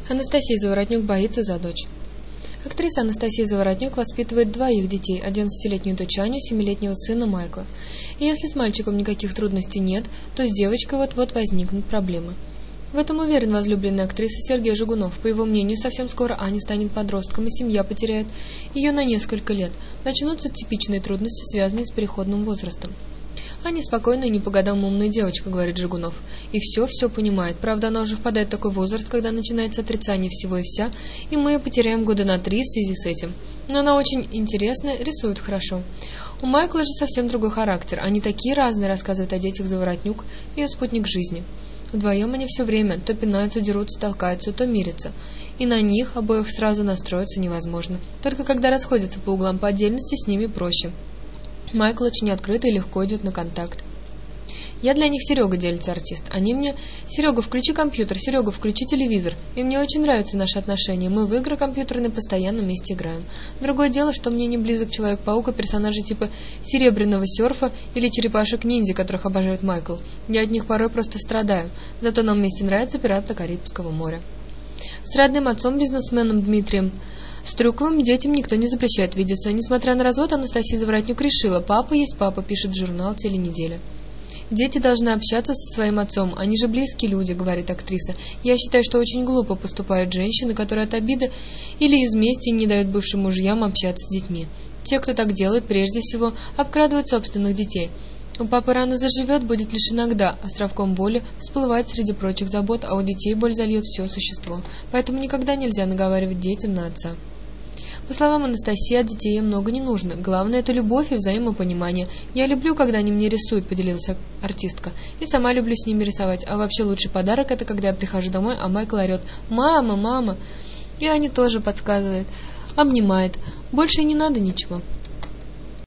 Анастасия Заворотнюк боится за дочь. Актриса Анастасия Заворотнюк воспитывает двоих детей, 11-летнюю дочь Аню, 7-летнего сына Майкла. И если с мальчиком никаких трудностей нет, то с девочкой вот-вот возникнут проблемы. В этом уверен возлюбленный актрисы Сергей Жигунов. По его мнению, совсем скоро Аня станет подростком, и семья потеряет ее на несколько лет. Начнутся типичные трудности, связанные с переходным возрастом. Аня спокойная и не по годам умная девочка, говорит Жигунов. И все понимает. Правда, она уже впадает в такой возраст, когда начинается отрицание всего и вся, и мы ее потеряем года на 3 в связи с этим. Но она очень интересная, рисует хорошо. У Майкла же совсем другой характер. Они такие разные, рассказывает о детях Заворотнюк, ее спутник жизни. Вдвоем они все время то пинаются, дерутся, толкаются, то мирятся. И на них обоих сразу настроиться невозможно. Только когда расходятся по углам по отдельности, с ними проще. Майкл очень открытый и легко идет на контакт. Я для них Серега, делится артист. Они мне: Серега, включи компьютер, Серега, включи телевизор. И мне очень нравятся наши отношения. Мы в игры компьютерные постоянно вместе играем. Другое дело, что мне не близок Человек-паук и персонажи типа Серебряного серфа или черепашек-ниндзя, которых обожает Майкл. Я от них порой просто страдаю. Зато нам вместе нравятся пираты Карибского моря. С родным отцом, бизнесменом Дмитрием Стрюковым, детям никто не запрещает видеться. Несмотря на развод, Анастасия Заворотнюк решила: папа есть папа, пишет журнал «Теленеделя». Дети должны общаться со своим отцом, они же близкие люди, говорит актриса. Я считаю, что очень глупо поступают женщины, которые от обиды или из мести не дают бывшим мужьям общаться с детьми. Те, кто так делает, прежде всего обкрадывают собственных детей. У папы рано заживет, будет лишь иногда, островком боли всплывает среди прочих забот, а у детей боль зальет все существо. Поэтому никогда нельзя наговаривать детям на отца. По словам Анастасии, от детей ей много не нужно. Главное — это любовь и взаимопонимание. Я люблю, когда они мне рисуют, поделилась артистка. И сама люблю с ними рисовать. А вообще лучший подарок — это когда я прихожу домой, а Майкл орет: «Мама, мама!» И Аня тоже подсказывает, обнимает. Больше и не надо ничего.